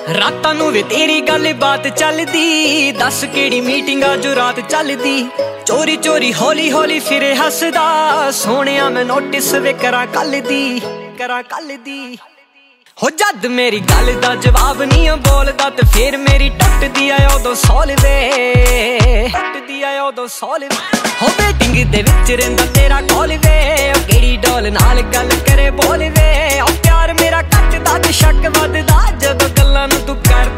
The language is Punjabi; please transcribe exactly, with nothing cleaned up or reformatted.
ਰਾਤਾਂ ਨੂੰ ਵੇ ਤੇਰੀ ਗੱਲ ਬਾਤ ਚੱਲਦੀ, ਦੱਸ ਕਿਹੜੀ ਮੀਟਿੰਗ ਆ ਜੋ ਰਾਤ ਚੱਲਦੀ। ਚੋਰੀ ਚੋਰੀ ਹੌਲੀ ਹੌਲੀ ਫਿਰੇ ਹੱਸਦਾ, ਸੋਹਣਿਆ ਮੈਂ ਨੋਟਿਸ ਵੇ ਕਰਾਂ ਕੱਲ ਦੀ, ਕਰਾਂ ਕੱਲ ਦੀ। ਹੋ ਜਦ ਮੇਰੀ ਗੱਲ ਦਾ ਜਵਾਬ ਨਹੀਂ ਬੋਲਦਾ, ਤੇ ਫੇਰ ਮੇਰੀ ਟੁੱਟਦੀ ਆ ਉਦੋਂ ਸੌਲ ਵੇ, ਟੁੱਟਦੀ ਆ ਉਦੋਂ ਸੌਲ ਵੇ। ਹੋ ਵੇਟਿੰਗ ਦੇ ਵਿੱਚ ਰਹਿੰਦਾ ਤੇਰਾ ਕਾਲ ਵੇ, ਉਹ ਕਿਹੜੀ ਡੋਲ ਨਾਲ ਗੱਲ ਕਰੇ ਬੋਲ ਵੇ। ਉਹ ਪਿਆਰ ਮੇਰਾ ਘੱਟਦਾ ਤੇ ਸ਼ੱਕ ਵੱਧਦਾ, ਜਦੋਂ ਗੱਲਾਂ ਨੂੰ ਤੂੰ ਕਰ